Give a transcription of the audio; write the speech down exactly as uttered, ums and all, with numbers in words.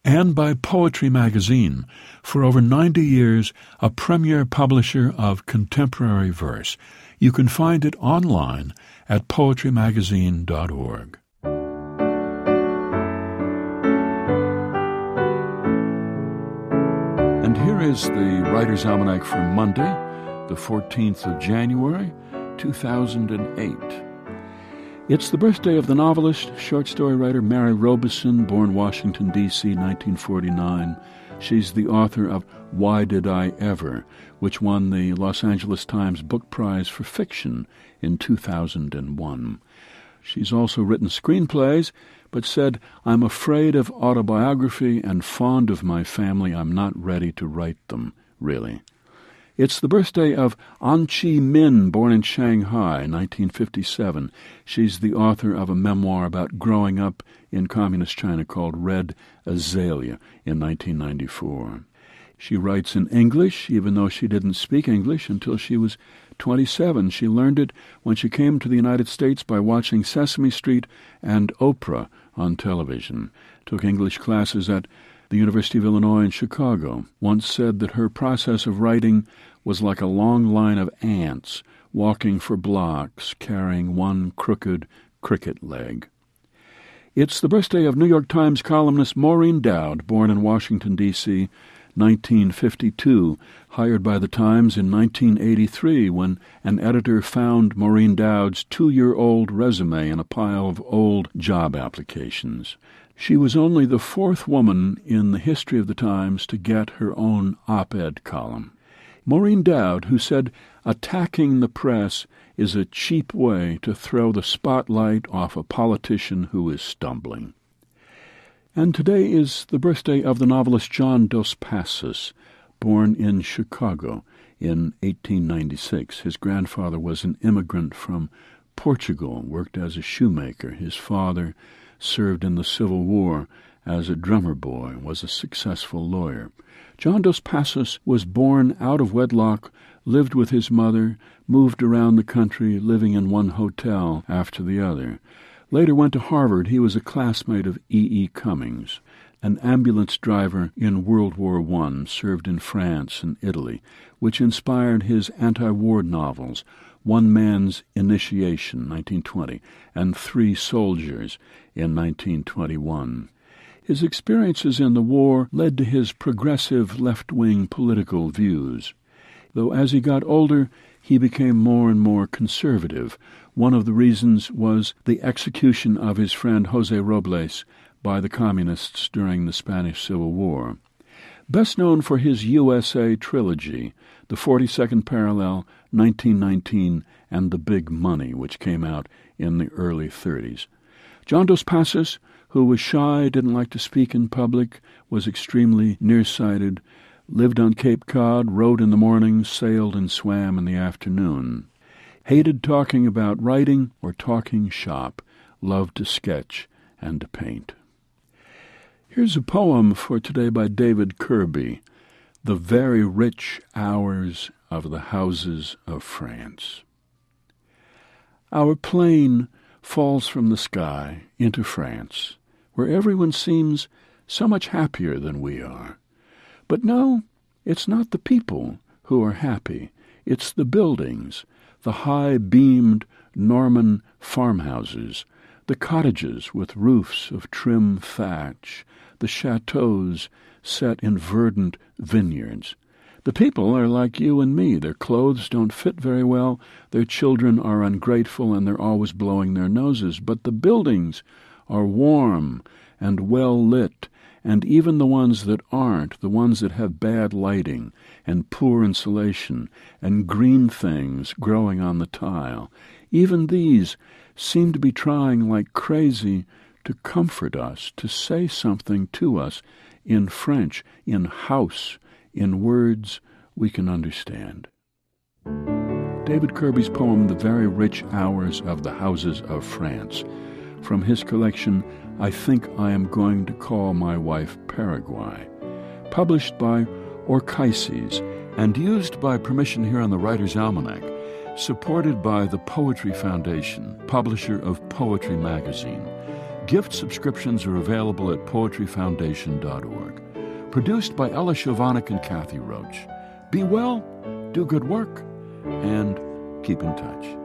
and by Poetry Magazine, for over ninety years a premier publisher of contemporary verse. You can find it online at poetry magazine dot org. And here is the Writer's Almanac for Monday, the fourteenth of January, two thousand eight. It's the birthday of the novelist, short story writer Mary Robeson, born Washington, D C, nineteen forty-nine. She's the author of Why Did I Ever, which won the Los Angeles Times Book Prize for Fiction in two thousand one. She's also written screenplays, but said, "I'm afraid of autobiography and fond of my family. I'm not ready to write them, really." It's the birthday of An Chi Min, born in Shanghai, nineteen fifty-seven. She's the author of a memoir about growing up in communist China called Red Azalea in nineteen ninety-four. She writes in English, even though she didn't speak English until she was twenty-seven. She learned it when she came to the United States by watching Sesame Street and Oprah on television. Took English classes at the University of Illinois in Chicago. Once said that her process of writing was like a long line of ants walking for blocks, carrying one crooked cricket leg. It's the birthday of New York Times columnist Maureen Dowd, born in Washington, D C, nineteen fifty-two, hired by the Times in nineteen eighty-three when an editor found Maureen Dowd's two-year-old resume in a pile of old job applications. She was only the fourth woman in the history of the Times to get her own op-ed column. Maureen Dowd, who said, "Attacking the press is a cheap way to throw the spotlight off a politician who is stumbling." And today is the birthday of the novelist John Dos Passos, born in Chicago in eighteen ninety-six. His grandfather was an immigrant from Portugal, worked as a shoemaker. His father served in the Civil War as a drummer boy, was a successful lawyer. John Dos Passos was born out of wedlock, lived with his mother, moved around the country, living in one hotel after the other. Later went to Harvard. He was a classmate of E E. Cummings. An ambulance driver in World War One, served in France and Italy, which inspired his anti-war novels, One Man's Initiation, nineteen twenty, and Three Soldiers in nineteen twenty-one. His experiences in the war led to his progressive left-wing political views. Though as he got older, he became more and more conservative. One of the reasons was the execution of his friend José Robles by the communists during the Spanish Civil War. Best known for his U S A trilogy, The forty-second Parallel, nineteen nineteen, and The Big Money, which came out in the early thirties. John Dos Passos, who was shy, didn't like to speak in public, was extremely nearsighted, lived on Cape Cod, rode in the morning, sailed and swam in the afternoon. Hated talking about writing or talking shop, loved to sketch and to paint. Here's a poem for today by David Kirby, The Very Rich Hours of the Houses of France. Our plane falls from the sky into France, where everyone seems so much happier than we are. But no, it's not the people who are happy. It's the buildings, the high-beamed Norman farmhouses, the cottages with roofs of trim thatch, the chateaux set in verdant vineyards. The people are like you and me. Their clothes don't fit very well, their children are ungrateful, and they're always blowing their noses. But the buildings are warm and well lit, and even the ones that aren't, the ones that have bad lighting and poor insulation and green things growing on the tile, even these seem to be trying like crazy to comfort us, to say something to us in French, in house, in words we can understand. David Kirby's poem, The Very Rich Hours of the Houses of France, from his collection, I Think I Am Going to Call My Wife Paraguay, published by Orchises and used by permission here on the Writer's Almanac, supported by the Poetry Foundation, publisher of Poetry Magazine. Gift subscriptions are available at poetry foundation dot org. Produced by Ella Shovanik and Kathy Roach. Be well, do good work, and keep in touch.